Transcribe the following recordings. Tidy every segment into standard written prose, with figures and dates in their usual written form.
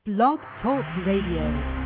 Blog Talk Radio.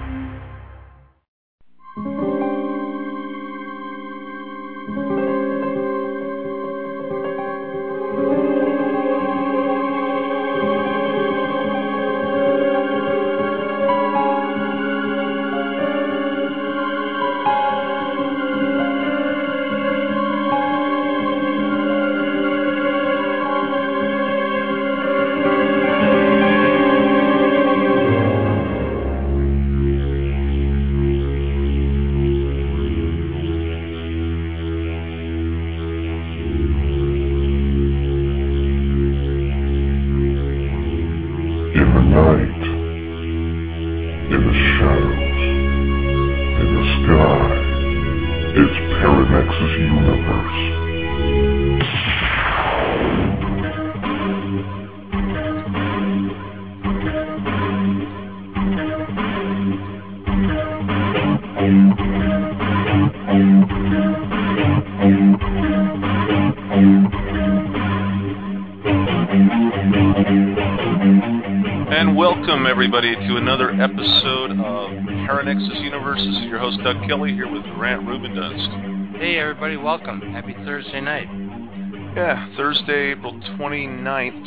Everybody to another episode of Paranexus Universe. This is your host Doug Kelly here with Grant Rubendust. Hey everybody, welcome. Happy Thursday night. Yeah, Thursday, April 29th,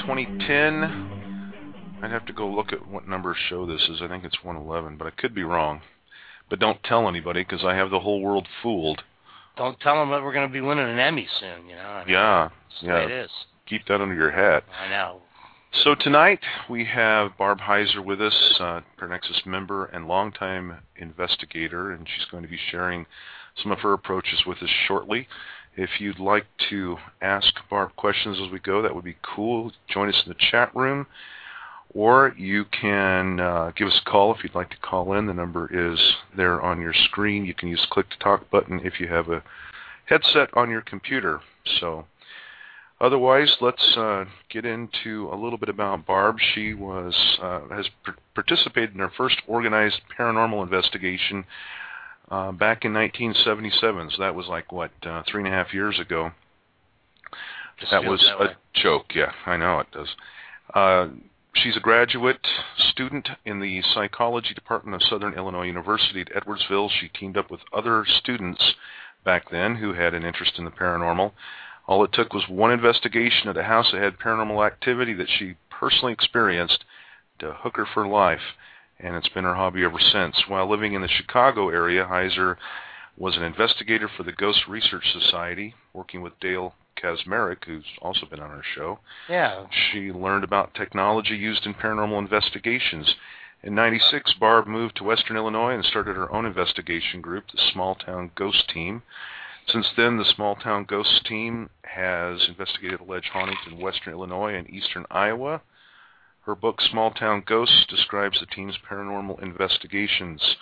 2010. I'd have to go look at what number show this is. I think it's 111, but I could be wrong. But don't tell anybody because I have the whole world fooled. Don't tell them that we're going to be winning an Emmy soon, you know. I mean, yeah. The way it is. Keep that under your hat. I know. So tonight we have Barb Heiser with us, Paranexus member and longtime investigator, and she's going to be sharing some of her approaches with us shortly. If you'd like to ask Barb questions as we go, that would be cool. Join us in the chat room, or you can give us a call if you'd like to call in. The number is there on your screen. You can use the click to talk button if you have a headset on your computer. So. Otherwise, let's get into a little bit about Barb. She has participated in her first organized paranormal investigation back in 1977. So that was like, 3.5 years ago. That was a joke. Yeah, I know it does. She's a graduate student in the psychology department of Southern Illinois University at Edwardsville. She teamed up with other students back then who had an interest in the paranormal. All it took was one investigation at a house that had paranormal activity that she personally experienced to hook her for life, and it's been her hobby ever since. While living in the Chicago area, Heiser was an investigator for the Ghost Research Society, working with Dale Kaczmarek, who's also been on our show. Yeah. She learned about technology used in paranormal investigations. In '96, Barb moved to Western Illinois and started her own investigation group, the Small Town Ghost Team. Since then, the Small Town Ghosts team has investigated alleged hauntings in western Illinois and eastern Iowa. Her book, Small Town Ghosts, describes the team's paranormal investigations.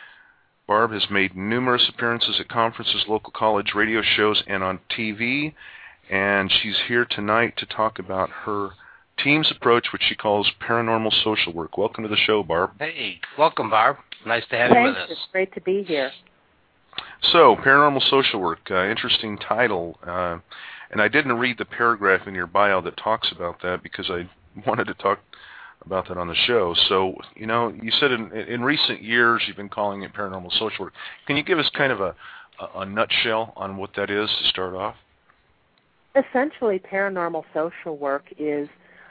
Barb has made numerous appearances at conferences, local college radio shows, and on TV, and she's here tonight to talk about her team's approach, which she calls paranormal social work. Welcome to the show, Barb. Hey, welcome, Barb. Nice to have you with us. It's great to be here. So, paranormal social work, interesting title, and I didn't read the paragraph in your bio that talks about that because I wanted to talk about that on the show. So, you said in recent years you've been calling it paranormal social work. Can you give us kind of a nutshell on what that is to start off? Essentially, paranormal social work is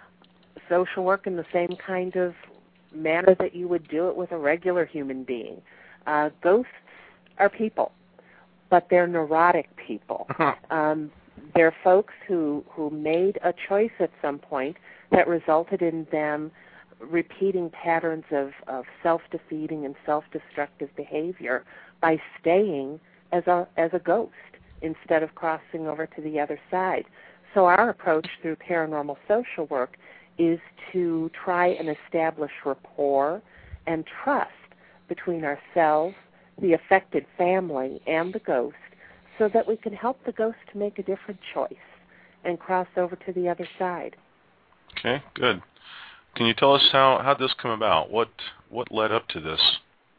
social work in the same kind of manner that you would do it with a regular human being. Ghosts are people, but they're neurotic people. They're folks who made a choice at some point that resulted in them repeating patterns of self-defeating and self-destructive behavior by staying as a ghost instead of crossing over to the other side. So our approach through paranormal social work is to try and establish rapport and trust between ourselves, the affected family, and the ghost, so that we can help the ghost to make a different choice and cross over to the other side. Okay, good. Can you tell us how this come about? What led up to this?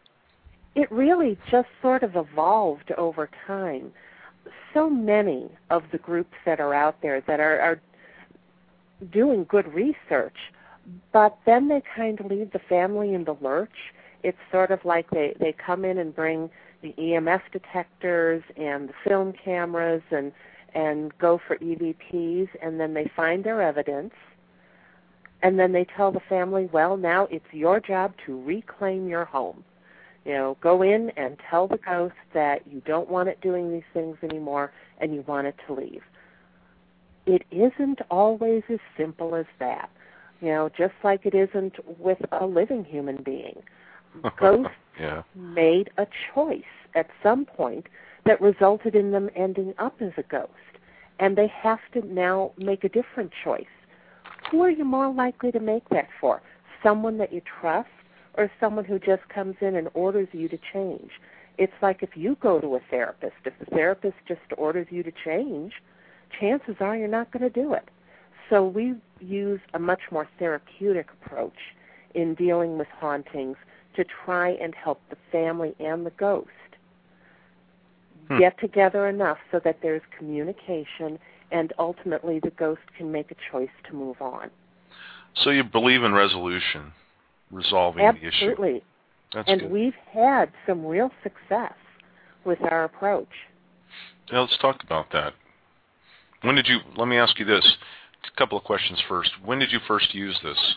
It really just sort of evolved over time. So many of the groups that are out there that are doing good research But then they kind of leave the family in the lurch. It's sort of like they come in and bring the EMS detectors and the film cameras and go for EVPs, and then they find their evidence, and then they tell the family, well, now it's your job to reclaim your home. You know, go in and tell the ghost that you don't want it doing these things anymore and you want it to leave. It isn't always as simple as that. You know, just like it isn't with a living human being. Ghosts made a choice at some point that resulted in them ending up as a ghost. And they have to now make a different choice. Who are you more likely to make that for? Someone that you trust or someone who just comes in and orders you to change? It's like if you go to a therapist. If the therapist just orders you to change, chances are you're not going to do it. So we use a much more therapeutic approach in dealing with hauntings to try and help the family and the ghost get together enough so that there's communication and ultimately the ghost can make a choice to move on. So you believe in resolution, resolving the issue. Absolutely. That's and good. We've had some real success with our approach. Yeah, let's talk about that. Let me ask you this, a couple of questions first. When did you first use this?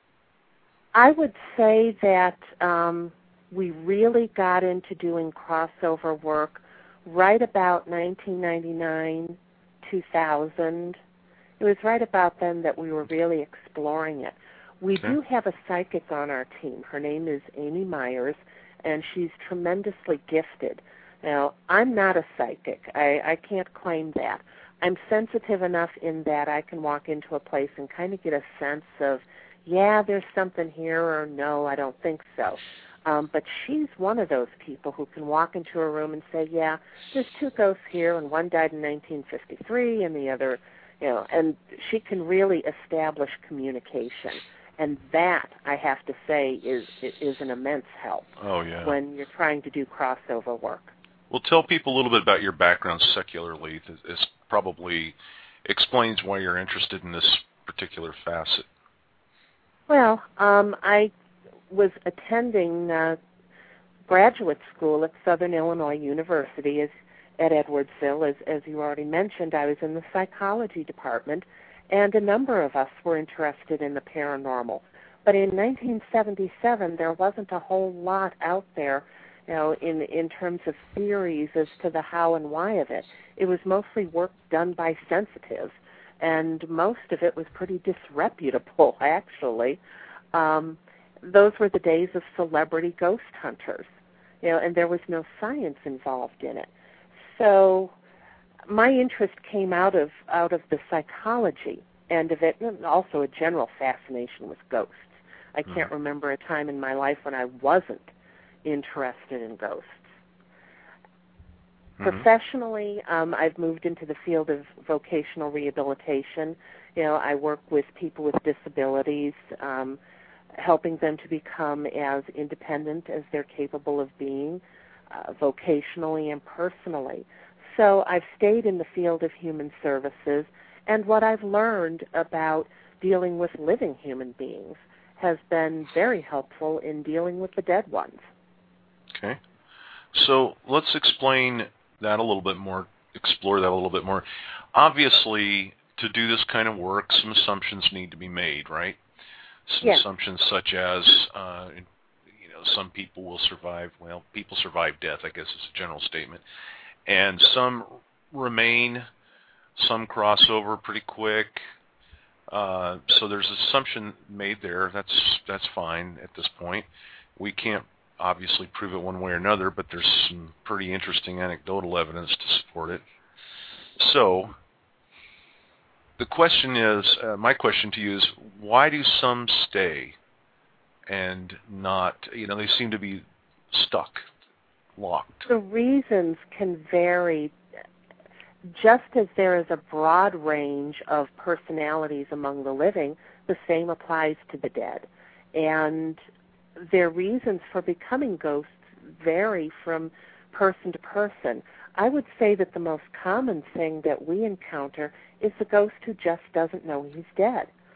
I would say that we really got into doing crossover work right about 1999, 2000. It was right about then that we were really exploring it. We do have a psychic on our team. Her name is Amy Myers, and she's tremendously gifted. Now, I'm not a psychic. I can't claim that. I'm sensitive enough in that I can walk into a place and kind of get a sense of, yeah, there's something here, or no, I don't think so. But she's one of those people who can walk into a room and say, yeah, there's two ghosts here, and one died in 1953, and the other, you know, and she can really establish communication. And that, I have to say, is an immense help when you're trying to do crossover work. Well, tell people a little bit about your background secularly. This probably explains why you're interested in this particular facet. Well, I was attending graduate school at Southern Illinois University at Edwardsville. As you already mentioned, I was in the psychology department, and a number of us were interested in the paranormal. But in 1977, there wasn't a whole lot out there, you know, in terms of theories as to the how and why of it. It was mostly work done by sensitives, and most of it was pretty disreputable, actually. Those were the days of celebrity ghost hunters, you know, and there was no science involved in it. So my interest came out of the psychology end of it, and also a general fascination with ghosts. I can't remember a time in my life when I wasn't interested in ghosts. Professionally, I've moved into the field of vocational rehabilitation. You know, I work with people with disabilities, helping them to become as independent as they're capable of being, vocationally and personally. So I've stayed in the field of human services, and what I've learned about dealing with living human beings has been very helpful in dealing with the dead ones. Okay. So let's explain that a little bit more, explore that a little bit more. Obviously, to do this kind of work, some assumptions need to be made, right? Some assumptions such as, some people will survive, well, people survive death, I guess is a general statement. And some remain, some cross over pretty quick. So there's an assumption made there. That's fine at this point. We can't obviously prove it one way or another, but there's some pretty interesting anecdotal evidence to support it. So the question is, my question to you is, why do some stay and not, they seem to be stuck, locked? The reasons can vary. Just as there is a broad range of personalities among the living, the same applies to the dead. And their reasons for becoming ghosts vary from person to person. I would say that the most common thing that we encounter is the ghost who just doesn't know he's dead.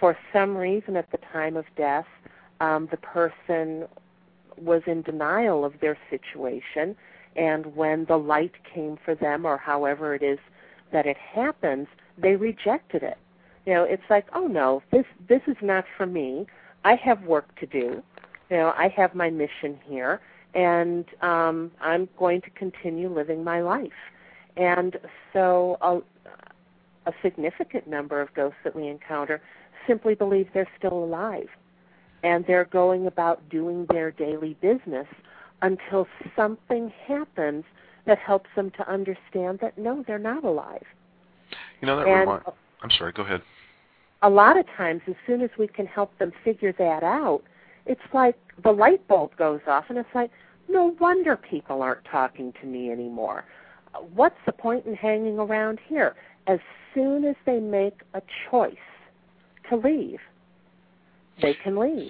for some reason at the time of death, the person was in denial of their situation, and when the light came for them, or however it is that it happens, they rejected it. It's like, oh no, this is not for me. I have work to do. I have my mission here, and I'm going to continue living my life. And so a significant number of ghosts that we encounter simply believe they're still alive, and they're going about doing their daily business until something happens that helps them to understand that, no, they're not alive. I'm sorry, go ahead. A lot of times, as soon as we can help them figure that out, it's like the light bulb goes off, and it's like, no wonder people aren't talking to me anymore. What's the point in hanging around here? As soon as they make a choice to leave, they can leave.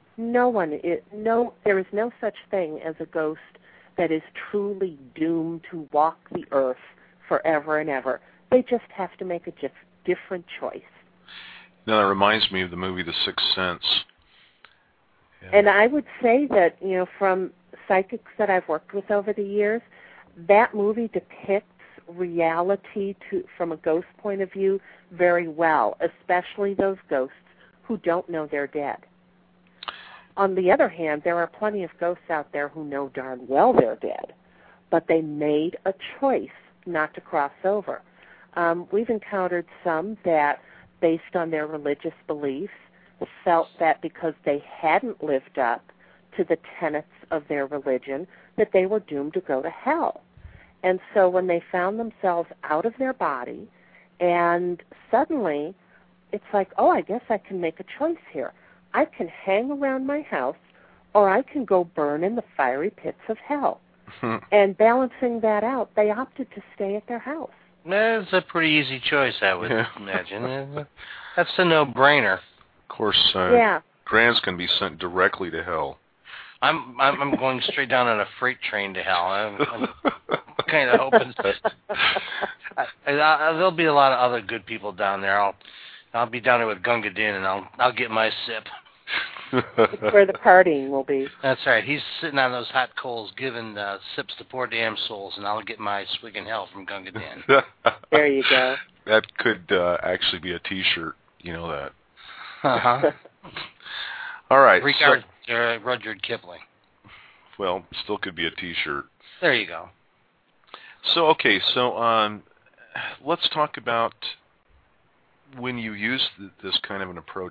There is no such thing as a ghost that is truly doomed to walk the earth forever and ever. They just have to make a different choice. Now, that reminds me of the movie The Sixth Sense. Yeah. And I would say that, from psychics that I've worked with over the years, that movie depicts reality from a ghost point of view very well, especially those ghosts who don't know they're dead. On the other hand, there are plenty of ghosts out there who know darn well they're dead, but they made a choice not to cross over. We've encountered some that, based on their religious beliefs, felt that because they hadn't lived up to the tenets of their religion, that they were doomed to go to hell. And so when they found themselves out of their body, and suddenly it's like, oh, I guess I can make a choice here. I can hang around my house, or I can go burn in the fiery pits of hell. And balancing that out, they opted to stay at their house. That's a pretty easy choice, I would imagine. That's a no-brainer. Of course, Grans can be sent directly to hell. I'm going straight down on a freight train to hell. I'm kind of hoping there'll be a lot of other good people down there. I'll be down there with Gunga Din, and I'll get my sip. It's where the partying will be. That's right. He's sitting on those hot coals giving sips to poor damn souls, and I'll get my swig in hell from Gunga Din. There you go. That could actually be a T-shirt. You know that. Uh-huh. All right. Regards, Rudyard Kipling. Well, still could be a T-shirt. There you go. So, let's talk about when you use this kind of an approach.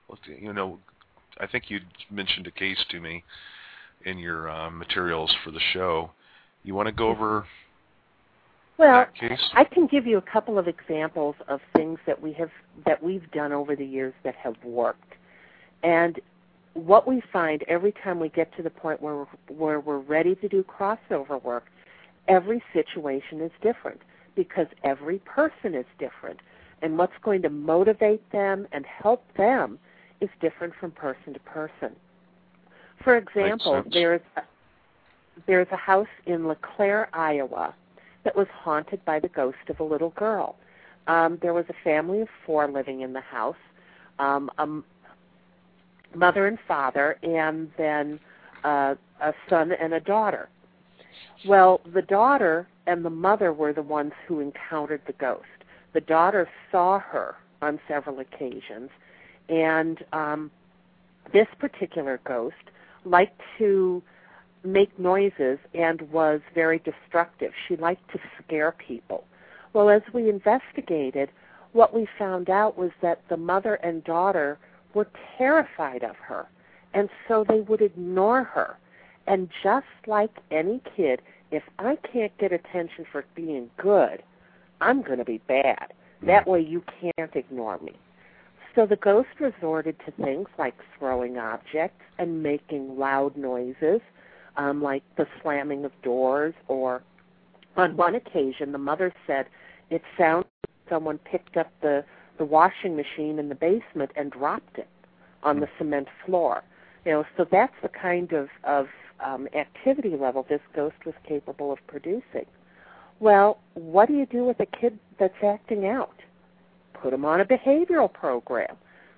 I think you mentioned a case to me in your materials for the show. You want to go over that case? I can give you a couple of examples of things that we've done over the years that have worked. And what we find every time we get to the point where we're ready to do crossover work, every situation is different because every person is different. And what's going to motivate them and help them is different from person to person. For example, there's a house in LeClaire, Iowa, that was haunted by the ghost of a little girl. There was a family of 4 living in the house, a mother and father, and then a son and a daughter. Well, the daughter and the mother were the ones who encountered the ghost. The daughter saw her on several occasions, and this particular ghost liked to make noises and was very destructive. She liked to scare people. Well, as we investigated, what we found out was that the mother and daughter were terrified of her, and so they would ignore her. And just like any kid, if I can't get attention for being good, I'm going to be bad. That way you can't ignore me. So the ghost resorted to things like throwing objects and making loud noises, like the slamming of doors, or on one occasion the mother said it sounded like someone picked up the washing machine in the basement and dropped it on the cement floor. So that's the kind of activity level this ghost was capable of producing. Well, what do you do with a kid that's acting out? Put them on a behavioral program.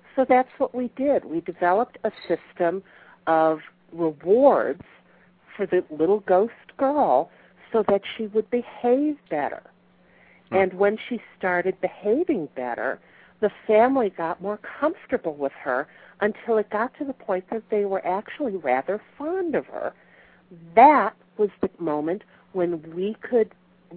So that's what we did. We developed a system of rewards for the little ghost girl so that she would behave better. And when she started behaving better, the family got more comfortable with her until it got to the point that they were actually rather fond of her. That was the moment when we could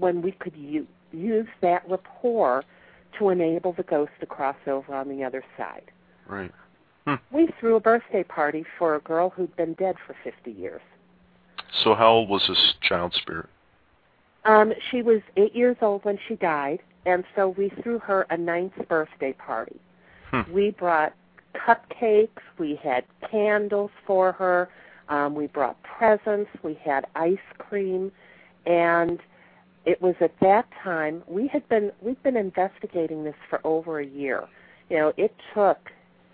use that rapport to enable the ghost to cross over on the other side. Right. We threw a birthday party for a girl who'd been dead for 50 years. So how old was this child spirit? She was 8 years old when she died, and so we threw her a 9th birthday party. We brought cupcakes, we had candles for her, we brought presents, we had ice cream, and it was at that time we've been investigating this for over a year. You know, it took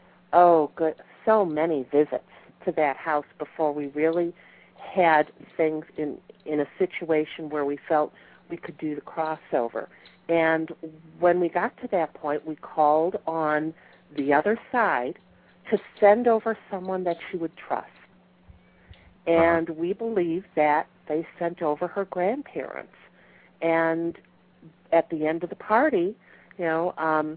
so many visits to that house before we really had things in a situation where we felt we could do the crossover. And when we got to that point, we called on the other side to send over someone that she would trust. And we believe that they sent over her grandparents. And at the end of the party, you know,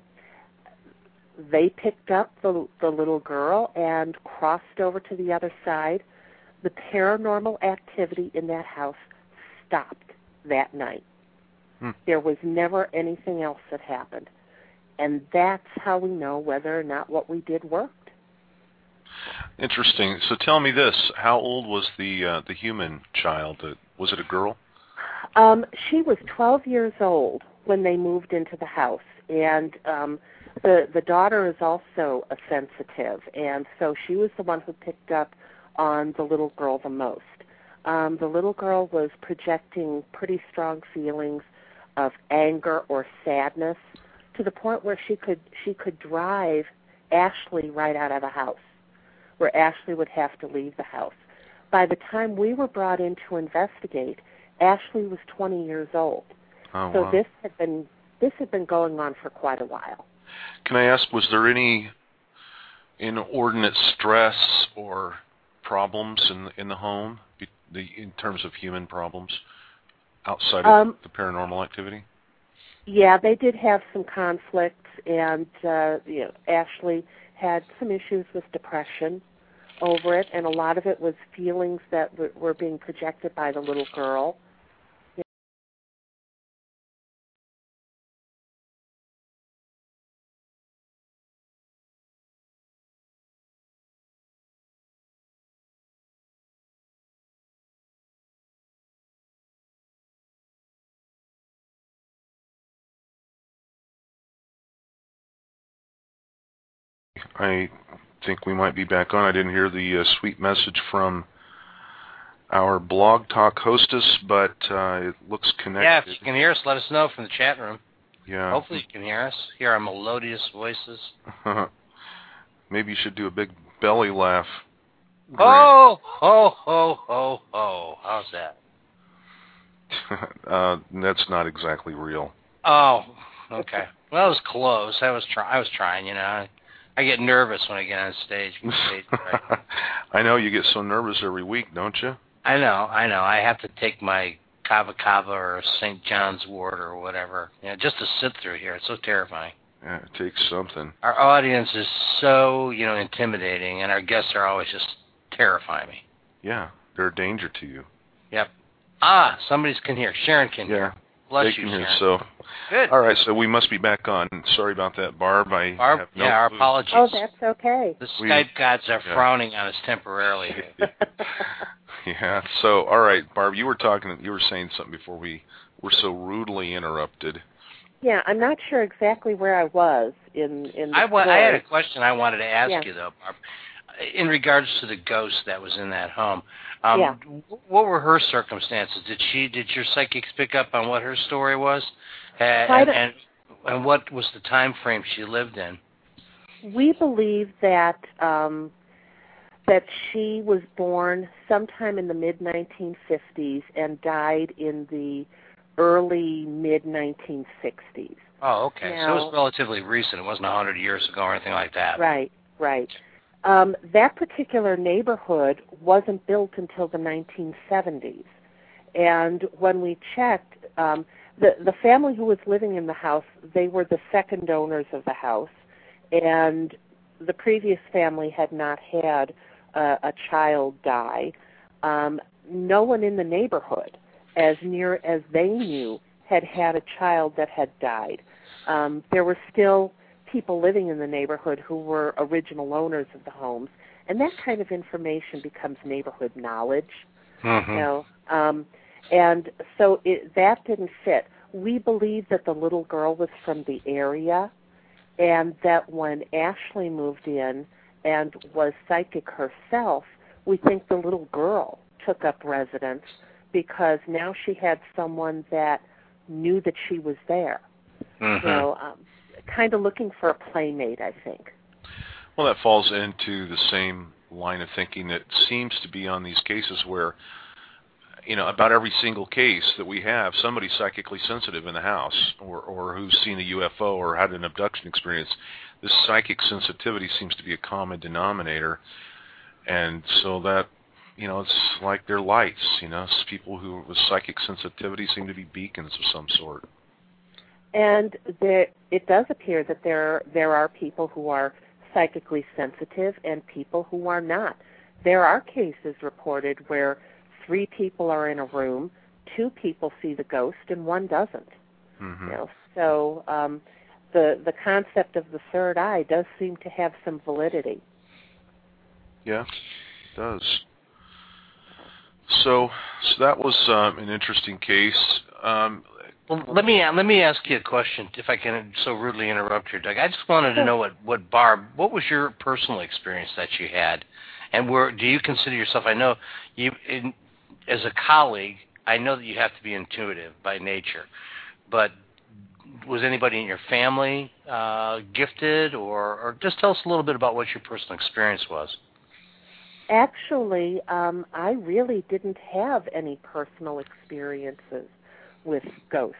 they picked up the little girl and crossed over to the other side. The paranormal activity in that house stopped that night. There was never anything else that happened. And that's how we know whether or not what we did worked. Interesting. So tell me this: how old was the human child? Was it a girl? She was 12 years old when they moved into the house, and the daughter is also a sensitive, and so she was the one who picked up on the little girl the most. The little girl was projecting pretty strong feelings of anger or sadness to the point where she could drive Ashley right out of the house, where Ashley would have to leave the house. By the time we were brought in to investigate, Ashley was 20 years old. Oh, so wow. this had been going on for quite a while. Can I ask, was there any inordinate stress or problems in the home, in terms of human problems, outside of the paranormal activity? Yeah, they did have some conflicts, and Ashley had some issues with depression over it, and a lot of it was feelings that were being projected by the little girl. I think we might be back on. I didn't hear the sweet message from our Blog Talk hostess, but it looks connected. Yeah, if you can hear us, let us know from the chat room. Yeah. Hopefully you can hear us, hear our melodious voices. Maybe you should do a big belly laugh. Ho, ho, ho, ho, ho. How's that? That's not exactly real. Oh, okay. Well, it was close. I was trying, you know. I get nervous when I get on stage. Right. I know you get so nervous every week, don't you? I know. I have to take my Kava or St. John's wort or whatever, just to sit through here. It's so terrifying. Yeah, it takes something. Our audience is so, intimidating, and our guests are always just terrifying me. Yeah, they're a danger to you. Yep. Somebody can hear. Sharon can hear. Bless you, Sharon. So. Good. All right, so we must be back on. Sorry about that, Barb. Have no our clue. apologies. Oh, that's okay. The Skype gods are frowning on us temporarily. Yeah. So, all right, Barb, you were saying something before we were so rudely interrupted. Yeah, I'm not sure exactly where I was in the story. I had a question I wanted to ask you, though, Barb. In regards to the ghost that was in that home, what were her circumstances? Did your psychics pick up on what her story was, and what was the time frame she lived in? We believe that that she was born sometime in the mid-1950s and died in the early mid-1960s. Oh, okay. Now, so it was relatively recent. It wasn't 100 years ago or anything like that. Right. That particular neighborhood wasn't built until the 1970s. And when we checked, the family who was living in the house, they were the second owners of the house, and the previous family had not had a child die. No one in the neighborhood, as near as they knew, had had a child that had died. There were still people living in the neighborhood who were original owners of the homes, and that kind of information becomes neighborhood knowledge. Mm-hmm. And so that didn't fit. We believe that the little girl was from the area, and that when Ashley moved in and was psychic herself, we think the little girl took up residence because now she had someone that knew that she was there. Mm-hmm. Kind of looking for a playmate, I think. Well, that falls into the same line of thinking that seems to be on these cases where, about every single case that we have, somebody psychically sensitive in the house or who's seen a UFO or had an abduction experience. This psychic sensitivity seems to be a common denominator. And so that, it's like they're lights, people who with psychic sensitivity seem to be beacons of some sort. And it does appear that there are people who are psychically sensitive and people who are not. There are cases reported where 3 people are in a room, 2 people see the ghost, and 1 doesn't. Mm-hmm. So the concept of the third eye does seem to have some validity. Yeah, it does. So that was an interesting case. Well, let me ask you a question, if I can so rudely interrupt you, Doug. I just wanted to know what was your personal experience that you had, and do you consider yourself? I know you, as a colleague, I know that you have to be intuitive by nature, but was anybody in your family gifted, or just tell us a little bit about what your personal experience was? Actually, I really didn't have any personal experiences with ghosts.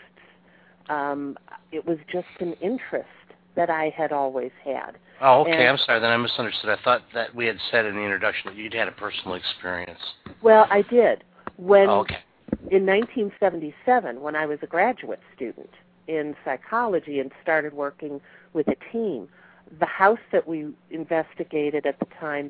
It was just an interest that I had always had. Oh, okay. I'm sorry. Then I misunderstood. I thought that we had said in the introduction that you'd had a personal experience. Well, I did. Okay. In 1977, when I was a graduate student in psychology and started working with a team, the house that we investigated at the time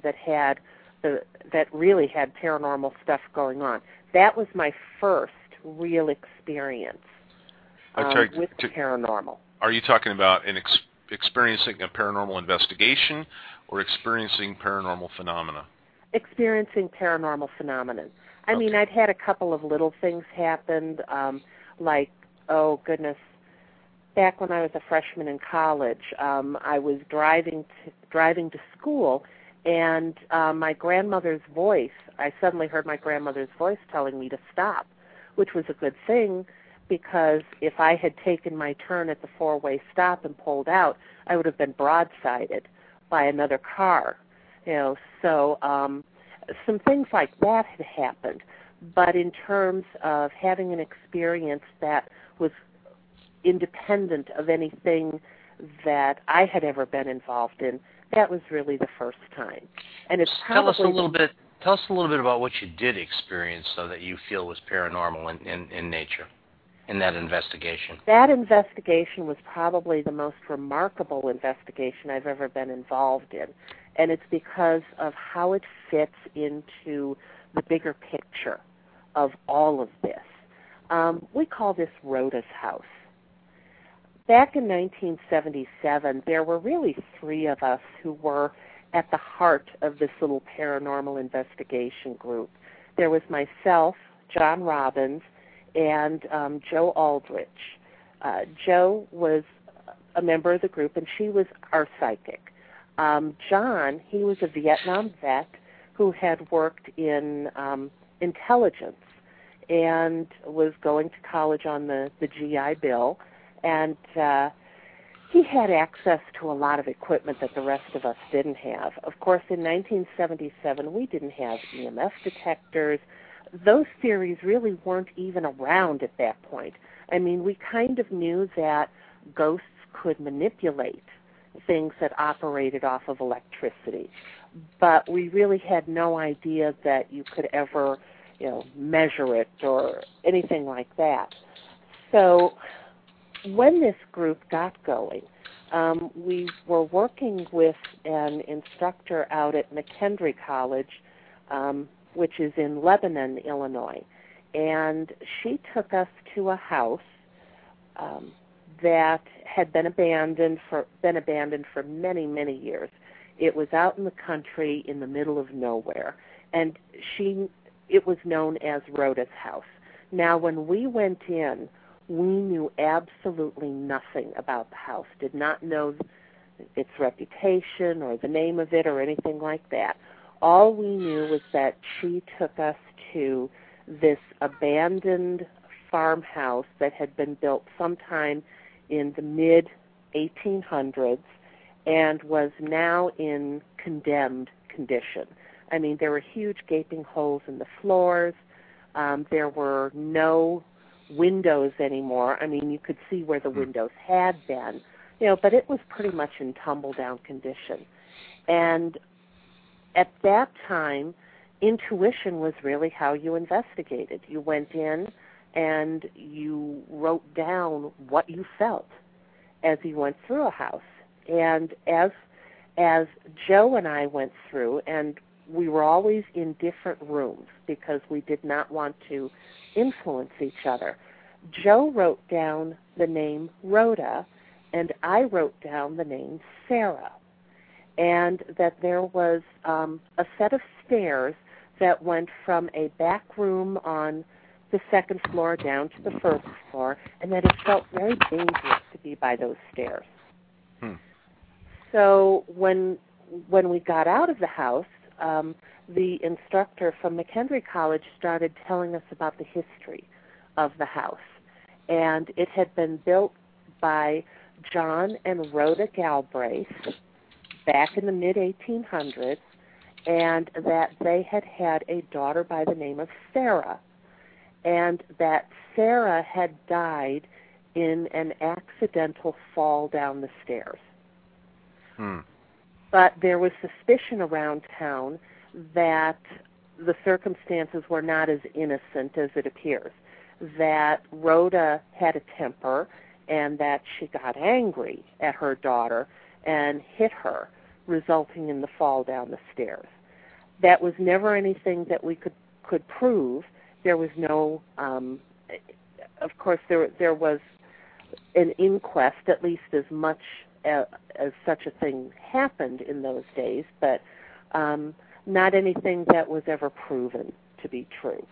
that really had paranormal stuff going on, that was my first real experience with the paranormal. Are you talking about experiencing a paranormal investigation or experiencing paranormal phenomena? Experiencing paranormal phenomenon. I mean, I'd had a couple of little things happen, like, oh goodness, back when I was a freshman in college, I was driving to school, and my grandmother's voice, I suddenly heard my grandmother's voice telling me to stop, which was a good thing because if I had taken my turn at the 4-way stop and pulled out, I would have been broadsided by another car. So some things like that had happened. But in terms of having an experience that was independent of anything that I had ever been involved in, that was really the first time. And it's Tell us a little bit about what you did experience, so that you feel was paranormal in nature, in that investigation. That investigation was probably the most remarkable investigation I've ever been involved in, and it's because of how it fits into the bigger picture of all of this. We call this Rhoda's house. Back in 1977, there were really 3 of us who were at the heart of this little paranormal investigation group. There was myself, John Robbins, and Joe Aldrich. Joe was a member of the group, and she was our psychic. John, he was a Vietnam vet who had worked in intelligence and was going to college on the GI Bill, and he had access to a lot of equipment that the rest of us didn't have. Of course, in 1977, we didn't have EMF detectors. Those theories really weren't even around at that point. I mean, we kind of knew that ghosts could manipulate things that operated off of electricity. But we really had no idea that you could ever, measure it or anything like that. So when this group got going, we were working with an instructor out at McKendree College, which is in Lebanon, Illinois. And she took us to a house that had been abandoned for many, many years. It was out in the country in the middle of nowhere, and it was known as Rhoda's house. Now, when we went in, we knew absolutely nothing about the house, did not know its reputation or the name of it or anything like that. All we knew was that she took us to this abandoned farmhouse that had been built sometime in the mid-1800s and was now in condemned condition. I mean, there were huge gaping holes in the floors. There were no windows anymore. I mean, you could see where the windows had been, but it was pretty much in tumble-down condition. And at that time, intuition was really how you investigated. You went in and you wrote down what you felt as you went through a house. And as Joe and I went through, and we were always in different rooms because we did not want to influence each other. Joe wrote down the name Rhoda, and I wrote down the name Sarah, and that there was a set of stairs that went from a back room on the second floor down to the first floor, and that it felt very dangerous to be by those stairs. So when we got out of the house, the instructor from McKendree College started telling us about the history of the house. And it had been built by John and Rhoda Galbraith back in the mid-1800s, and that they had had a daughter by the name of Sarah, and that Sarah had died in an accidental fall down the stairs. But there was suspicion around town that the circumstances were not as innocent as it appears, that Rhoda had a temper and that she got angry at her daughter and hit her, resulting in the fall down the stairs. That was never anything that we could prove. There was no, of course, there was an inquest, at least as much as such a thing happened in those days, but not anything that was ever proven to be true.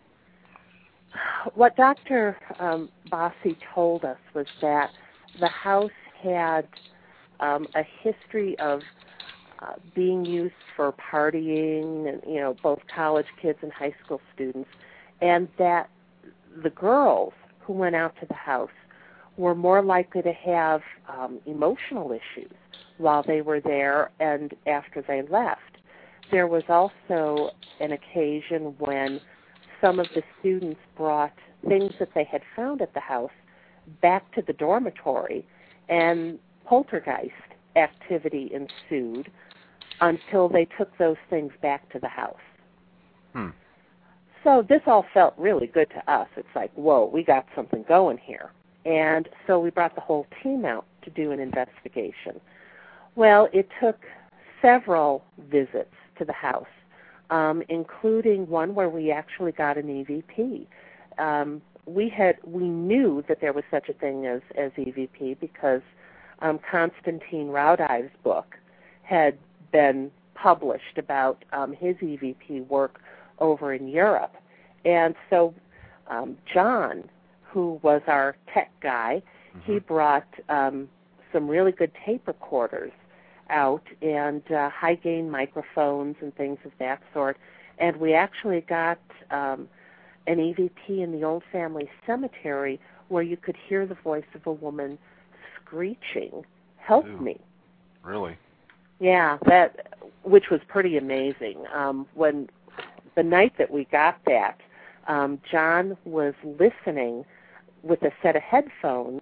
What Dr. Bossi told us was that the house had a history of being used for partying, and both college kids and high school students, and that the girls who went out to the house were more likely to have emotional issues while they were there and after they left. There was also an occasion when some of the students brought things that they had found at the house back to the dormitory, and poltergeist activity ensued until they took those things back to the house. So this all felt really good to us. It's like, whoa, we got something going here. And so we brought the whole team out to do an investigation. Well, it took several visits to the house, including one where we actually got an EVP. We knew that there was such a thing as EVP because Konstantin Raudive's book had been published about his EVP work over in Europe. And so John, who was our tech guy, he brought some really good tape recorders out and high-gain microphones and things of that sort. And we actually got an EVP in the old family cemetery where you could hear the voice of a woman screeching, "Help me." Really? Yeah, which was pretty amazing. When the night that we got that, John was listening with a set of headphones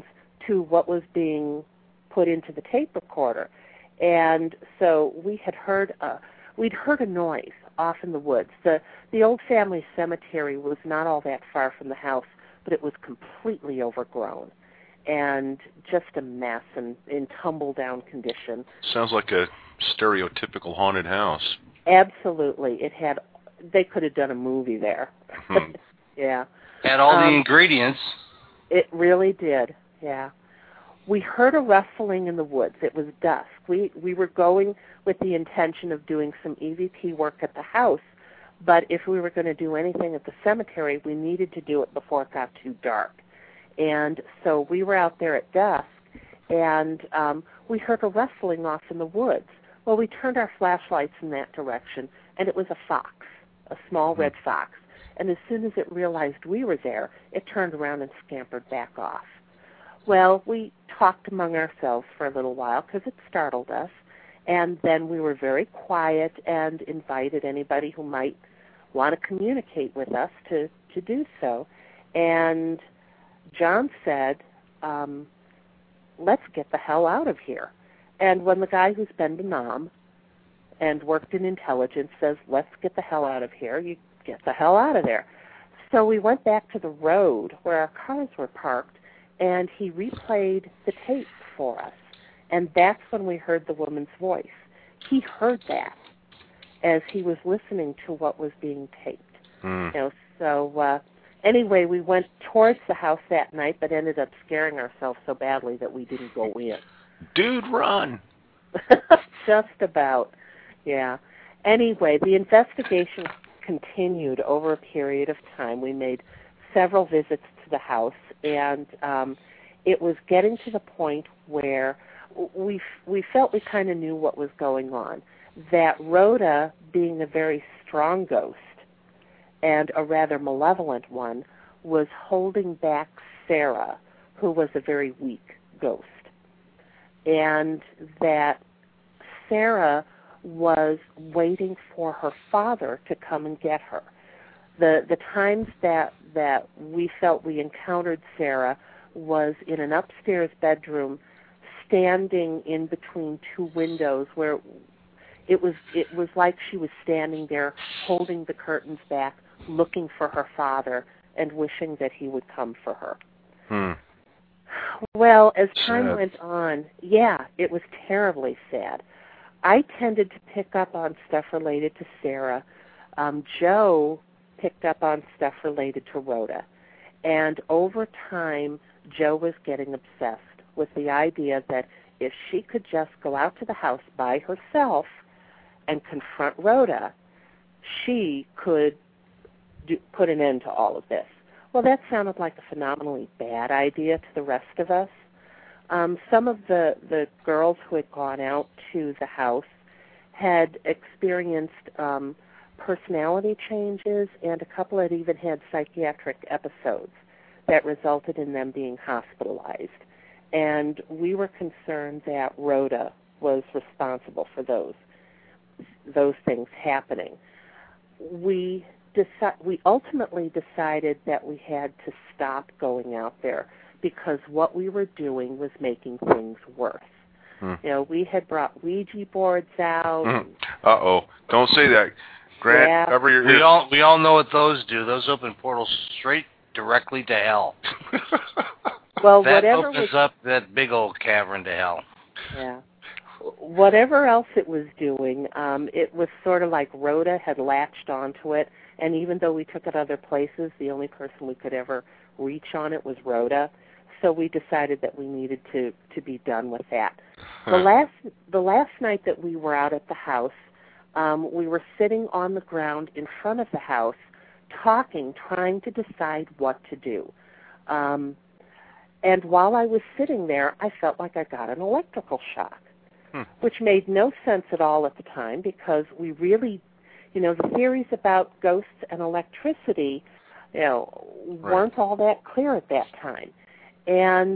to what was being put into the tape recorder. And so we'd heard a noise off in the woods. The old family cemetery was not all that far from the house, but it was completely overgrown and just a mess and in tumble-down condition. Sounds like a stereotypical haunted house. Absolutely. They could have done a movie there. Hmm. Yeah. Had all the ingredients. It really did, yeah. We heard a rustling in the woods. It was dusk. We were going with the intention of doing some EVP work at the house, but if we were going to do anything at the cemetery, we needed to do it before it got too dark. And so we were out there at dusk, and we heard a rustling off in the woods. Well, we turned our flashlights in that direction, and it was a fox, a small red fox. And as soon as it realized we were there, it turned around and scampered back off. Well, we talked among ourselves for a little while because it startled us, and then we were very quiet and invited anybody who might want to communicate with us to do so. And John said, let's get the hell out of here. And when the guy who's been to Nam and worked in intelligence says, let's get the hell out of here, you get the hell out of there. So we went back to the road where our cars were parked, and he replayed the tape for us. And that's when we heard the woman's voice. He heard that as he was listening to what was being taped. So anyway, we went towards the house that night, but ended up scaring ourselves so badly that we didn't go in. Dude, run! Just about, yeah. Anyway, the investigation continued over a period of time. We made several visits to the house, and it was getting to the point where we felt we kind of knew what was going on, that Rhoda, being a very strong ghost and a rather malevolent one, was holding back Sarah, who was a very weak ghost, and that Sarah was waiting for her father to come and get her. The times that we felt we encountered Sarah was in an upstairs bedroom, standing in between two windows, where it was like she was standing there holding the curtains back, looking for her father and wishing that he would come for her. Well, as time went on, yeah, it was terribly sad. I tended to pick up on stuff related to Sarah. Joe picked up on stuff related to Rhoda. And over time, Joe was getting obsessed with the idea that if she could just go out to the house by herself and confront Rhoda, she could put an end to all of this. Well, that sounded like a phenomenally bad idea to the rest of us. Some of the girls who had gone out to the house had experienced personality changes, and a couple had even had psychiatric episodes that resulted in them being hospitalized. And we were concerned that Rhoda was responsible for those things happening. We ultimately decided that we had to stop going out there because what we were doing was making things worse. We had brought Ouija boards out. Uh-oh. Don't say that. Grant, cover your ears. We all know what those do. Those open portals straight directly to hell. Well, that opens up that big old cavern to hell. Yeah. Whatever else it was doing, it was sort of like Rhoda had latched onto it, and even though we took it other places, the only person we could ever reach on it was Rhoda. So we decided that we needed to be done with that. The last night that we were out at the house, we were sitting on the ground in front of the house, talking, trying to decide what to do. And while I was sitting there, I felt like I got an electrical shock, which made no sense at all at the time because we really, the theories about ghosts and electricity, weren't all that clear at that time. And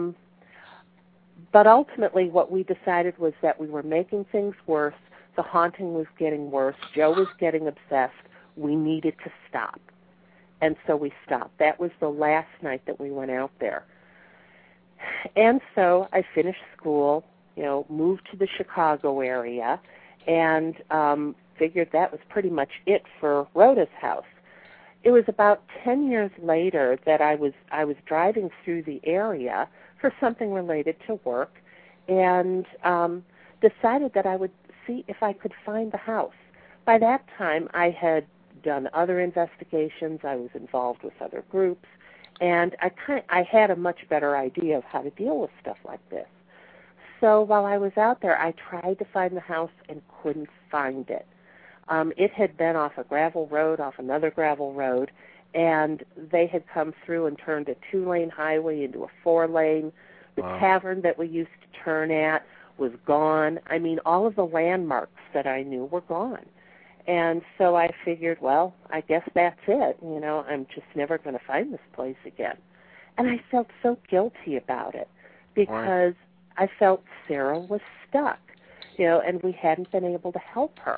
but ultimately what we decided was that we were making things worse. The haunting was getting worse. Joe was getting obsessed. We needed to stop. And so we stopped. That was the last night that we went out there. And so I finished school, moved to the Chicago area, and figured that was pretty much it for Rhoda's house. It was about 10 years later that I was driving through the area for something related to work, and decided that I would see if I could find the house. By that time, I had done other investigations. I was involved with other groups, and I had a much better idea of how to deal with stuff like this. So while I was out there, I tried to find the house and couldn't find it. It had been off a gravel road, off another gravel road, and they had come through and turned a 2-lane highway into a 4-lane. The tavern that we used to turn at was gone. I mean, all of the landmarks that I knew were gone. And so I figured, well, I guess that's it. I'm just never going to find this place again. And I felt so guilty about it because I felt Sarah was stuck, and we hadn't been able to help her.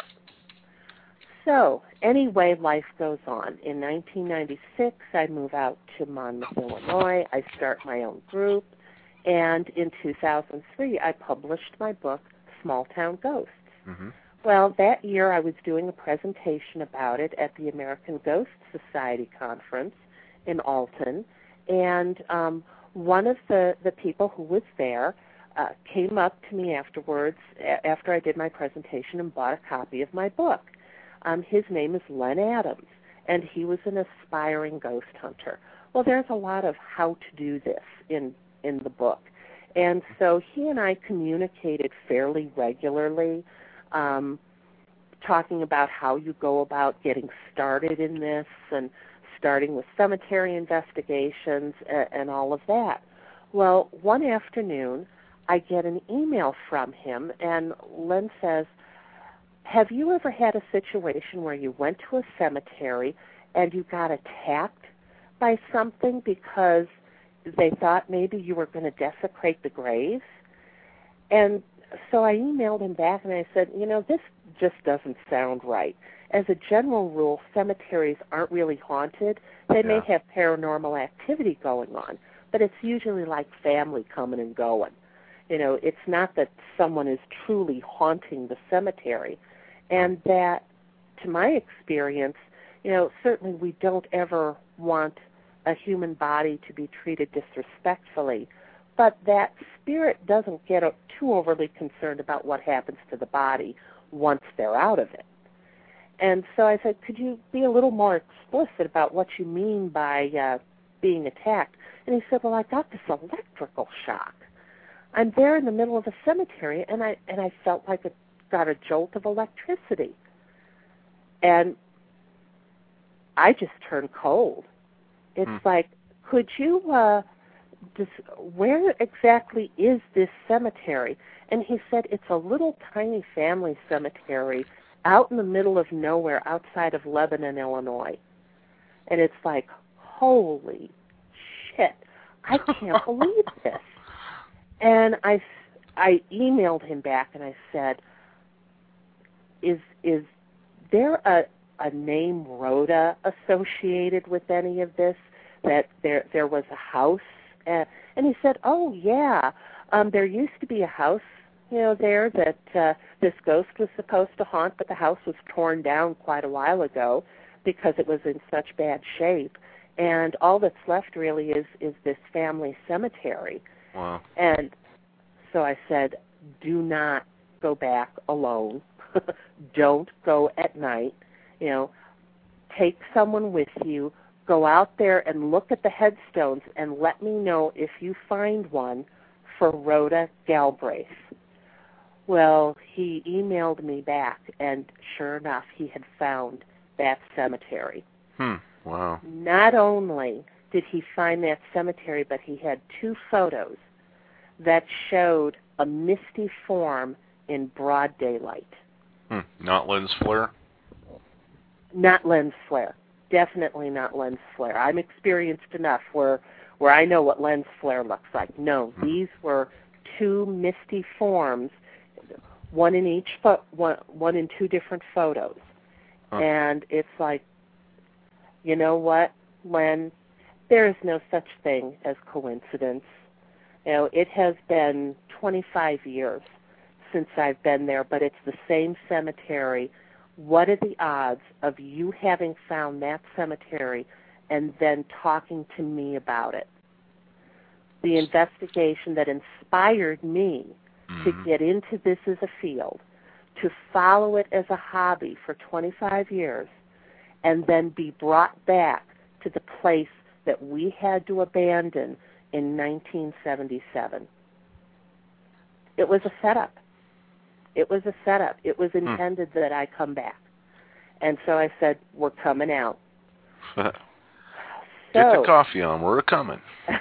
So anyway, life goes on. In 1996, I move out to Monmouth, Illinois. I start my own group. And in 2003, I published my book, Small Town Ghosts. Mm-hmm. Well, that year I was doing a presentation about it at the American Ghost Society conference in Alton, and one of the people who was there came up to me afterwards, after I did my presentation, and bought a copy of my book. His name is Len Adams, and he was an aspiring ghost hunter. Well, there's a lot of how to do this in the book. And so he and I communicated fairly regularly, talking about how you go about getting started in this and starting with cemetery investigations and all of that. Well, one afternoon, I get an email from him, and Len says, have you ever had a situation where you went to a cemetery and you got attacked by something because they thought maybe you were going to desecrate the graves? And so I emailed him back and I said, this just doesn't sound right. As a general rule, cemeteries aren't really haunted. They may have paranormal activity going on, but it's usually like family coming and going. It's not that someone is truly haunting the cemetery. And that, to my experience, certainly we don't ever want a human body to be treated disrespectfully, but that spirit doesn't get too overly concerned about what happens to the body once they're out of it. And so I said, could you be a little more explicit about what you mean by being attacked? And he said, well, I got this electrical shock. I'm there in the middle of a cemetery, and I felt like it got a jolt of electricity. And I just turned cold. It's like, could you, where exactly is this cemetery? And he said, it's a little tiny family cemetery out in the middle of nowhere outside of Lebanon, Illinois. And it's like, holy shit, I can't believe this. And I emailed him back and I said, is there a name Rhoda associated with any of this, that there was a house? And he said, oh, yeah, there used to be a house, there that this ghost was supposed to haunt, but the house was torn down quite a while ago because it was in such bad shape. And all that's left really is this family cemetery. Wow. And so I said, do not go back alone. Don't go at night. Take someone with you. Go out there and look at the headstones and let me know if you find one for Rhoda Galbraith. Well, he emailed me back, and sure enough, he had found that cemetery. Wow. Not only did he find that cemetery, but he had 2 photos that showed a misty form in broad daylight. Not lens flare? Not lens flare. Definitely not lens flare. I'm experienced enough where I know what lens flare looks like. No, these were 2 misty forms, one in 2 different photos. And it's like, you know what, Len? There is no such thing as coincidence. It has been 25 years since I've been there, but it's the same cemetery. What are the odds of you having found that cemetery and then talking to me about it? The investigation that inspired me to get into this as a field, to follow it as a hobby for 25 years, and then be brought back to the place that we had to abandon in 1977. It was a setup. It was a setup. It was intended that I come back. And so I said, we're coming out. Get the coffee on. We're coming.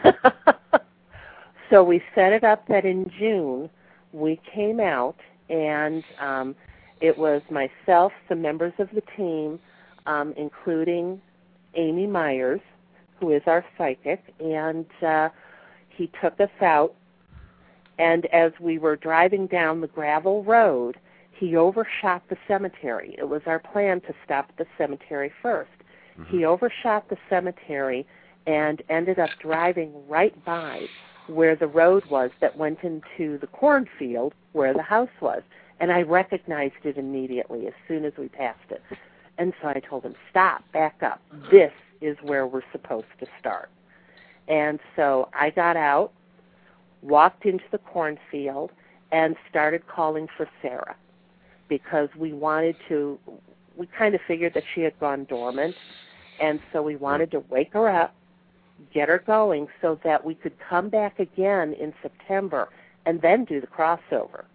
So we set it up that in June we came out, and it was myself, some members of the team, including Amy Myers, who is our psychic, and he took us out. And as we were driving down the gravel road, he overshot the cemetery. It was our plan to stop at the cemetery first. He overshot the cemetery and ended up driving right by where the road was that went into the cornfield where the house was. And I recognized it immediately as soon as we passed it. And so I told him, stop, back up. This is where we're supposed to start. And so I got out, walked into the cornfield, and started calling for Sarah because we kind of figured that she had gone dormant, and so we wanted to wake her up, get her going so that we could come back again in September and then do the crossover.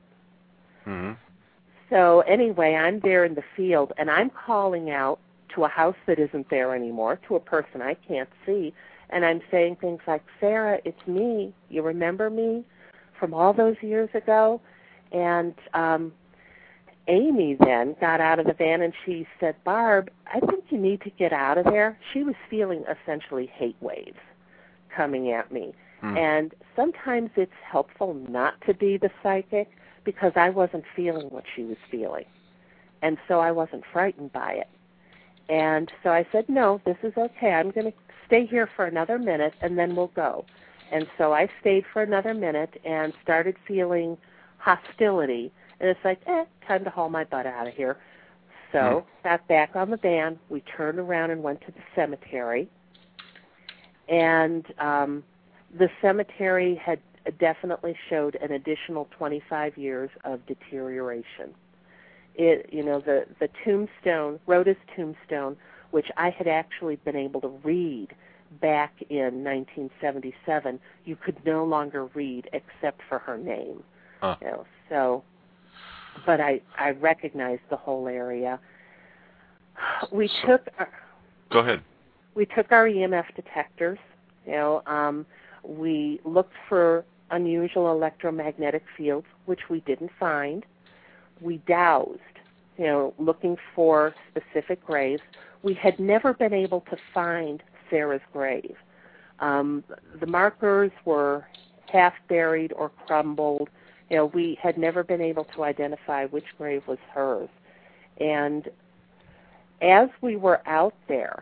So anyway, I'm there in the field, and I'm calling out to a house that isn't there anymore, to a person I can't see, and I'm saying things like, Sarah, it's me. You remember me from all those years ago? And Amy then got out of the van, and she said, Barb, I think you need to get out of there. She was feeling essentially hate waves coming at me. And sometimes it's helpful not to be the psychic because I wasn't feeling what she was feeling. And so I wasn't frightened by it. And so I said, no, this is okay. I'm going to stay here for another minute, and then we'll go. And so I stayed for another minute and started feeling hostility. And it's like, time to haul my butt out of here. So got back on the van. We turned around and went to the cemetery. And the cemetery had definitely showed an additional 25 years of deterioration. The tombstone, Rhoda's tombstone, which I had actually been able to read back in 1977, you could no longer read except for her name. But I recognized the whole area. Go ahead. We took our EMF detectors. We looked for unusual electromagnetic fields, which we didn't find. We dowsed, looking for specific graves. We had never been able to find Sarah's grave. The markers were half buried or crumbled. We had never been able to identify which grave was hers. And as we were out there,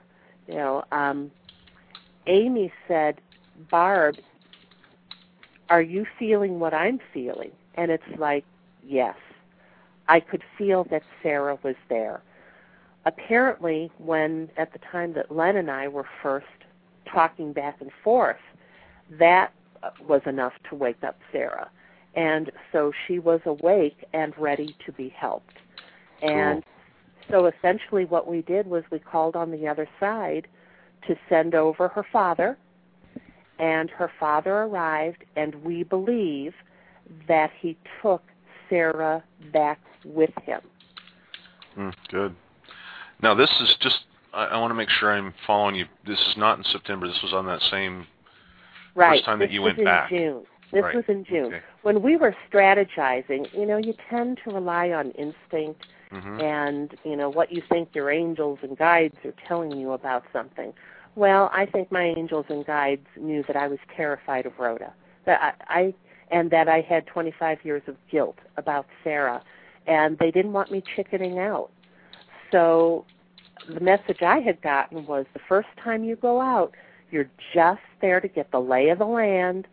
Amy said, Barb, are you feeling what I'm feeling? And it's like, yes. I could feel that Sarah was there. Apparently, at the time that Len and I were first talking back and forth, that was enough to wake up Sarah. And so she was awake and ready to be helped. And so essentially what we did was we called on the other side to send over her father, and her father arrived, and we believe that he took Sarah back with him. Good. Now, this is just, I want to make sure I'm following you. This is not in September. This was on that same first time that you went back. This was in June. Okay. When we were strategizing, you tend to rely on instinct and, what you think your angels and guides are telling you about something. Well, I think my angels and guides knew that I was terrified of Rhoda, and that I had 25 years of guilt about Sarah, and they didn't want me chickening out. So the message I had gotten was the first time you go out, you're just there to get the lay of the land,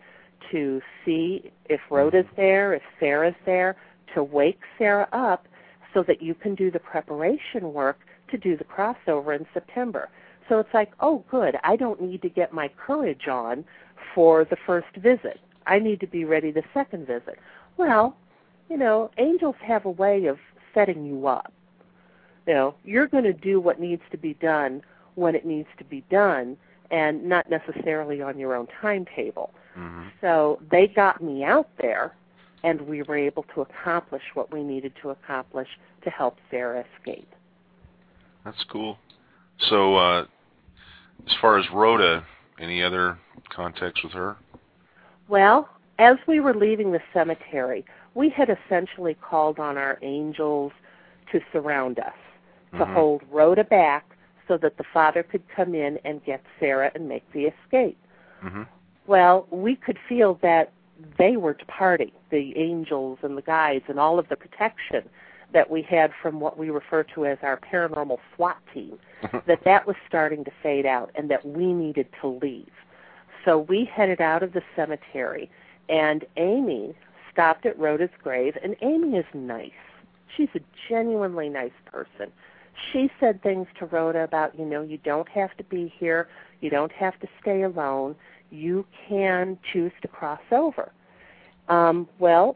to see if Rhoda's there, if Sarah's there, to wake Sarah up so that you can do the preparation work to do the crossover in September. So it's like, oh, good, I don't need to get my courage on for the first visit. I need to be ready the second visit. Well, angels have a way of setting you up. You're going to do what needs to be done when it needs to be done, and not necessarily on your own timetable. Mm-hmm. So they got me out there, and we were able to accomplish what we needed to accomplish to help Sarah escape. That's cool. So as far as Rhoda, any other contacts with her? Well, as we were leaving the cemetery, we had essentially called on our angels to surround us, to hold Rhoda back so that the Father could come in and get Sarah and make the escape. Mm-hmm. Well, we could feel that they were departing, the angels and the guides and all of the protection that we had from what we refer to as our paranormal SWAT team, that was starting to fade out and that we needed to leave. So we headed out of the cemetery, and Amy stopped at Rhoda's grave, and Amy is nice. She's a genuinely nice person. She said things to Rhoda about, you don't have to be here, you don't have to stay alone, you can choose to cross over. Well,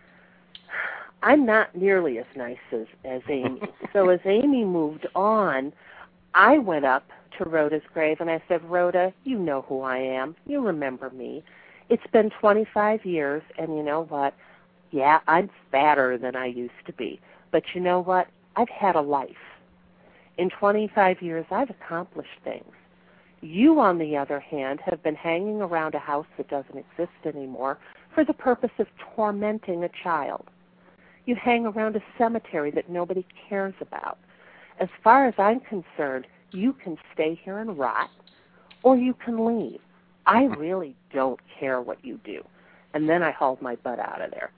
I'm not nearly as nice as Amy. So as Amy moved on, I went up to Rhoda's grave and I said, Rhoda, you know who I am. You remember me. It's been 25 years, and you know what? Yeah, I'm fatter than I used to be. But you know what? I've had a life. In 25 years, I've accomplished things. You, on the other hand, have been hanging around a house that doesn't exist anymore for the purpose of tormenting a child. You hang around a cemetery that nobody cares about. As far as I'm concerned, you can stay here and rot, or you can leave. I really don't care what you do. And then I hauled my butt out of there.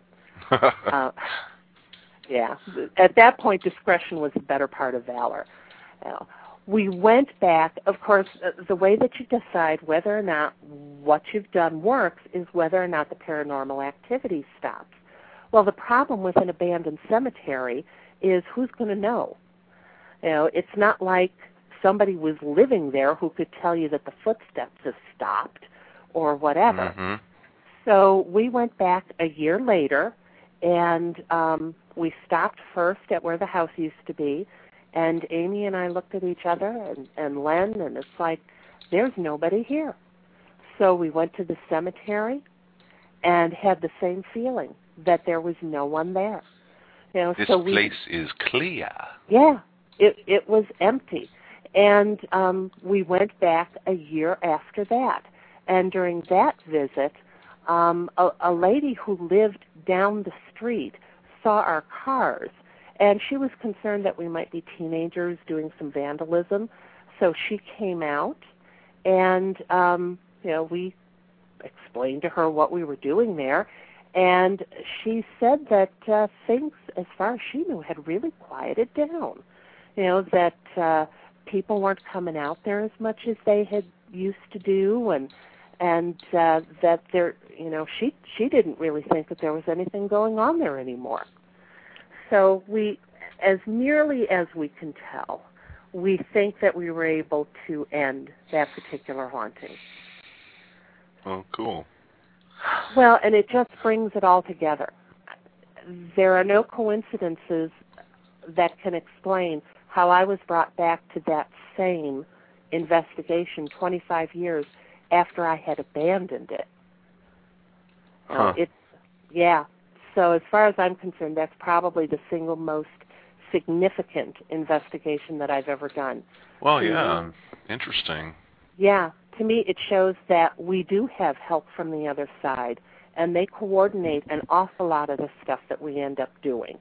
Yeah. At that point, discretion was the better part of valor. We went back. Of course, the way that you decide whether or not what you've done works is whether or not the paranormal activity stops. Well, the problem with an abandoned cemetery is who's going to know? It's not like somebody was living there who could tell you that the footsteps have stopped or whatever. Mm-hmm. So we went back a year later, and we stopped first at where the house used to be, and Amy and I looked at each other and Len, and it's like, there's nobody here. So we went to the cemetery and had the same feeling that there was no one there. This place is clear. Yeah, it was empty. And we went back a year after that. And during that visit, a lady who lived down the street saw our cars, and she was concerned that we might be teenagers doing some vandalism. So she came out, and we explained to her what we were doing there, and she said that things, as far as she knew, had really quieted down. That people weren't coming out there as much as they had used to do, and that there, she didn't really think that there was anything going on there anymore. So we, as nearly as we can tell, we think that we were able to end that particular haunting. Oh, cool. Well, and it just brings it all together. There are no coincidences that can explain how I was brought back to that same investigation 25 years after I had abandoned it. Huh. So as far as I'm concerned, that's probably the single most significant investigation that I've ever done. Well, yeah, interesting. Yeah, to me it shows that we do have help from the other side, and they coordinate an awful lot of the stuff that we end up doing.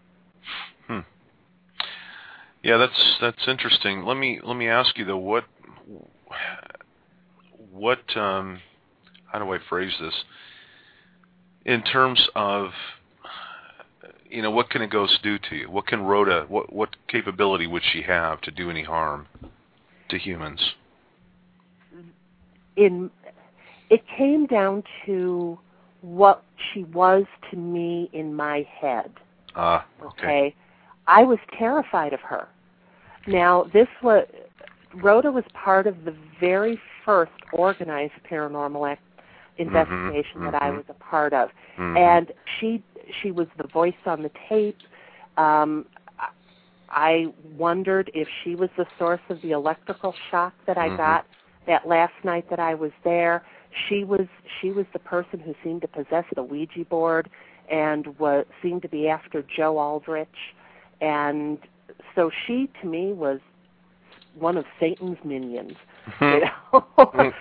Yeah, that's interesting. Let me ask you though, what how do I phrase this? In terms of, what can a ghost do to you? What can Rhoda, what capability would she have to do any harm to humans? In It came down to what she was to me in my head. Okay. I was terrified of her. Now, Rhoda was part of the very first organized paranormal investigation that I was a part of, and she was the voice on the tape. I wondered if she was the source of the electrical shock that I got that last night that I was there. She was the person who seemed to possess the Ouija board and seemed to be after Joe Aldrich, and so she to me was one of Satan's minions. You know?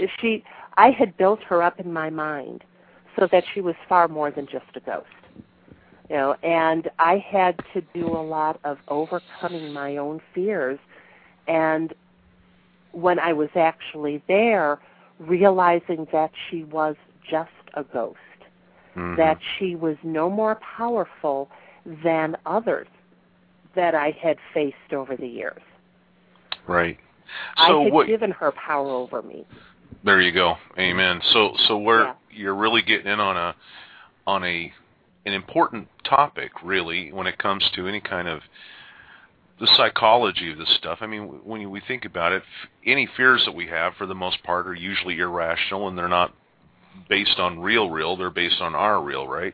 I had built her up in my mind so that she was far more than just a ghost. You know, and I had to do a lot of overcoming my own fears, and when I was actually there, realizing that she was just a ghost, that she was no more powerful than others that I had faced over the years. Right. So I had given her power over me. There you go. Amen. So you're really getting in on an important topic, really, when it comes to any kind of the psychology of this stuff. I mean, when we think about it, any fears that we have, for the most part, are usually irrational, and they're not based on real. They're based on our real, right?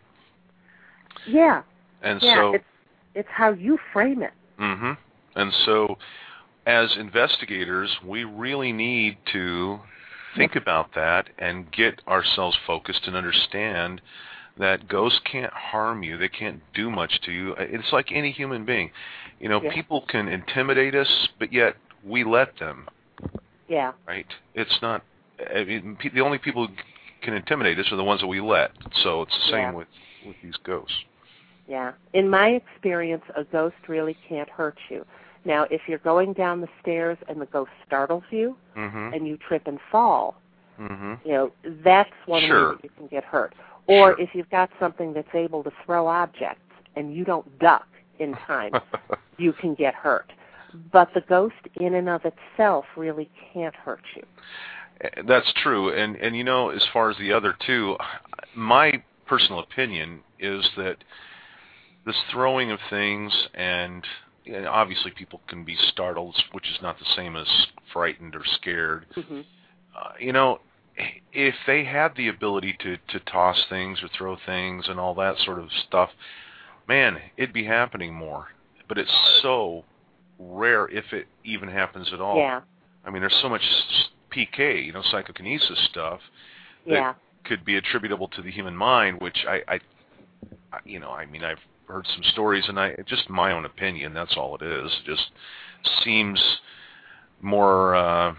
Yeah. And so it's how you frame it. And so, as investigators, we really need to think about that and get ourselves focused and understand that ghosts can't harm you. They can't do much to you. It's like any human being. You know, people can intimidate us, but yet we let them. Yeah. Right? It's not... I mean, the only people who can intimidate us are the ones that we let. So it's the same with these ghosts. Yeah. In my experience, a ghost really can't hurt you. Now, if you're going down the stairs and the ghost startles you and you trip and fall, you know, that's one way that you can get hurt. Or if you've got something that's able to throw objects and you don't duck in time, you can get hurt. But the ghost in and of itself really can't hurt you. That's true. And you know, as far as the other two, my personal opinion is that this throwing of things, and obviously people can be startled, which is not the same as frightened or scared. You know, if they had the ability to toss things or throw things and all that sort of stuff, man, it'd be happening more. But it's so rare if it even happens at all. Yeah. I mean, there's so much PK, you know, psychokinesis stuff that could be attributable to the human mind, which I you know, I mean, I've heard some stories, and just my own opinion, that's all it is. It just seems more,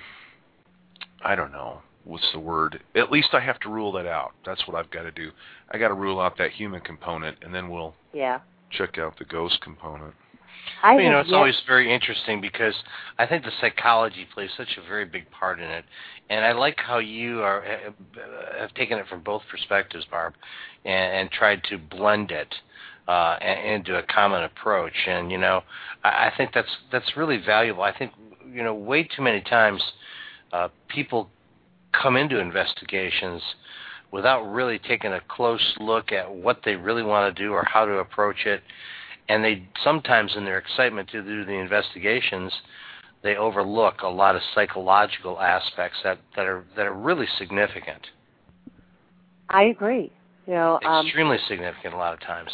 I don't know, what's the word? At least I have to rule that out. That's what I've got to do. I got to rule out that human component, and then we'll check out the ghost component. You know, it's always very interesting because I think the psychology plays such a very big part in it, and I like how you have taken it from both perspectives, Barb, and tried to blend it into a common approach. And you know, I think that's really valuable. I think, you know, way too many times people come into investigations without really taking a close look at what they really want to do or how to approach it. And they sometimes, in their excitement to do the investigations, they overlook a lot of psychological aspects that are really significant. I agree. You know, extremely significant a lot of times.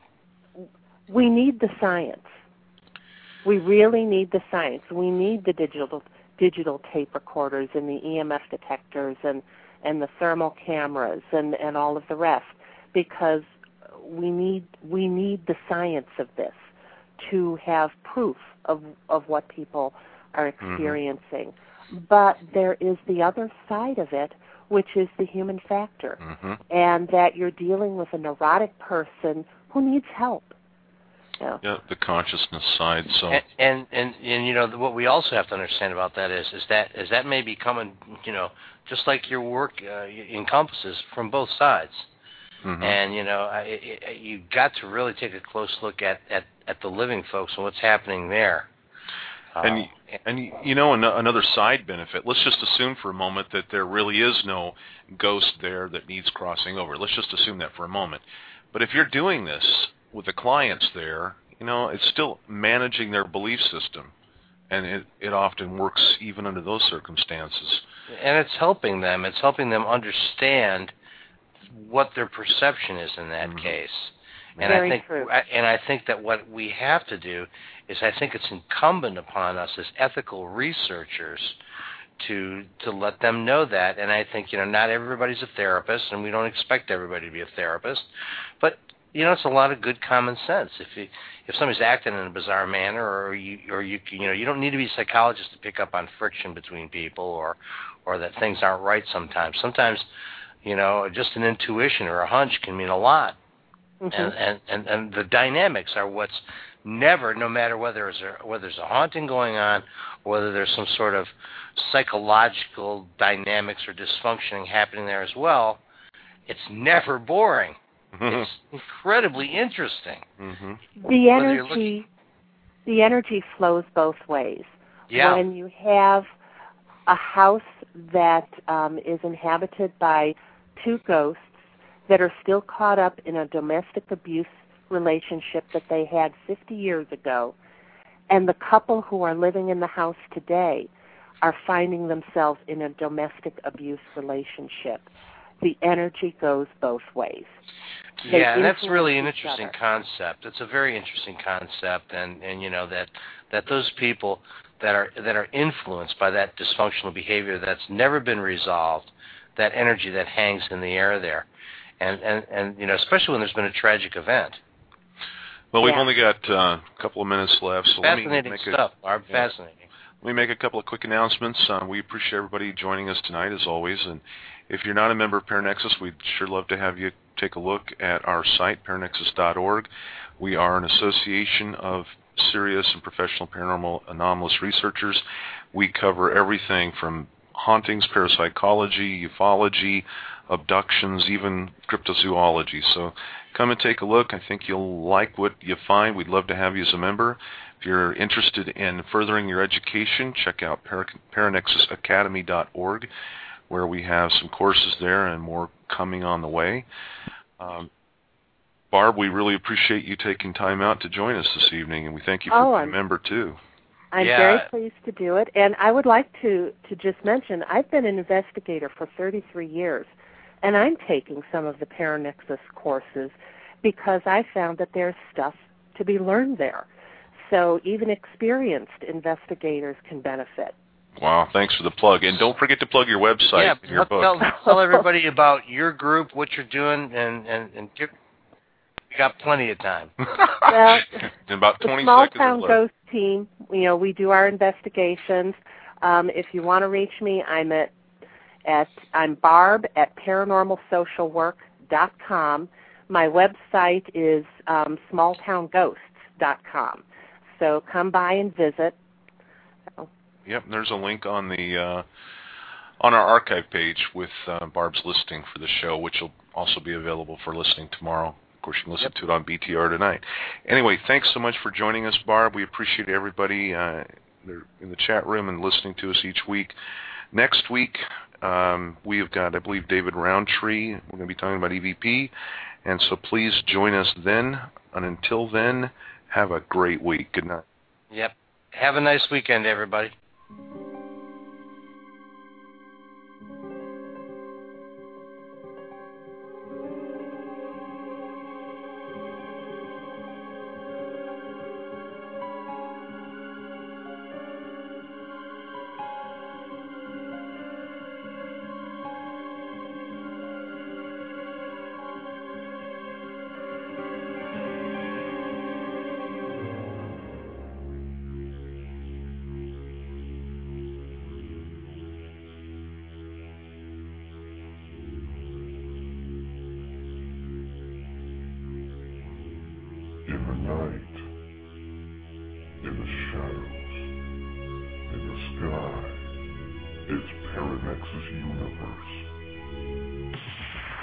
We need the science. We really need the science. We need the digital tape recorders and the EMF detectors and the thermal cameras and all of the rest, because we need the science of this to have proof of what people are experiencing. But there is the other side of it, which is the human factor, and that you're dealing with a neurotic person who needs help. Yeah, the consciousness side. So and you know, what we also have to understand about that is that may be coming, you know, just like your work encompasses from both sides. And you know, you got to really take a close look at the living folks and what's happening there. And you know, another side benefit, let's just assume for a moment that there really is no ghost there that needs crossing over. Let's just assume that for a moment. But if you're doing this with the clients there, you know, it's still managing their belief system. And it often works even under those circumstances. And it's helping them. It's helping them understand what their perception is in that case. And Very true. I think that what we have to do is, I think it's incumbent upon us as ethical researchers to let them know that. And I think, you know, not everybody's a therapist, and we don't expect everybody to be a therapist, but you know, it's a lot of good common sense. If somebody's acting in a bizarre manner, or you know, you don't need to be a psychologist to pick up on friction between people, or that things aren't right sometimes. Sometimes, you know, just an intuition or a hunch can mean a lot. And the dynamics are what's never, no matter whether there's a haunting going on, or whether there's some sort of psychological dynamics or dysfunctioning happening there as well, it's never boring. It's incredibly interesting. The energy flows both ways. Yeah. When you have a house that is inhabited by two ghosts that are still caught up in a domestic abuse relationship that they had 50 years ago, and the couple who are living in the house today are finding themselves in a domestic abuse relationship, the energy goes both ways. Yeah, and that's really an interesting concept. It's a very interesting concept, and you know, that those people that are influenced by that dysfunctional behavior that's never been resolved, that energy that hangs in the air there, and you know, especially when there's been a tragic event. Well, we've only got a couple of minutes left, so fascinating stuff, Barb. Yeah. Fascinating. Let me make a couple of quick announcements. We appreciate everybody joining us tonight, as always. And if you're not a member of Paranexus, we'd sure love to have you take a look at our site, paranexus.org. We are an association of serious and professional paranormal anomalous researchers. We cover everything from hauntings, parapsychology, ufology, abductions, even cryptozoology. So come and take a look. I think you'll like what you find. We'd love to have you as a member. If you're interested in furthering your education, check out paranexusacademy.org, where we have some courses there and more coming on the way. Barb, we really appreciate you taking time out to join us this evening, and we thank you for being a member, too. I'm very pleased to do it, and I would like to just mention, I've been an investigator for 33 years, and I'm taking some of the Paranexus courses because I found that there's stuff to be learned there. So even experienced investigators can benefit. Wow, thanks for the plug. And don't forget to plug your website and your book. Tell everybody about your group, what you're doing, and you got plenty of time. Well, in about 20 Small seconds Town Ghost Team, you know, we do our investigations. If you want to reach me, I'm Barb at paranormalsocialwork.com. My website is smalltownghosts.com. So come by and visit. Yep, there's a link on the on our archive page with Barb's listing for the show, which will also be available for listening tomorrow. Of course, you can listen to it on BTR tonight. Anyway, thanks so much for joining us, Barb. We appreciate everybody in the chat room and listening to us each week. Next week, we have got, I believe, David Roundtree. We're going to be talking about EVP, and so please join us then. And until then, have a great week. Good night. Yep. Have a nice weekend, everybody. It's Paranexus Universe.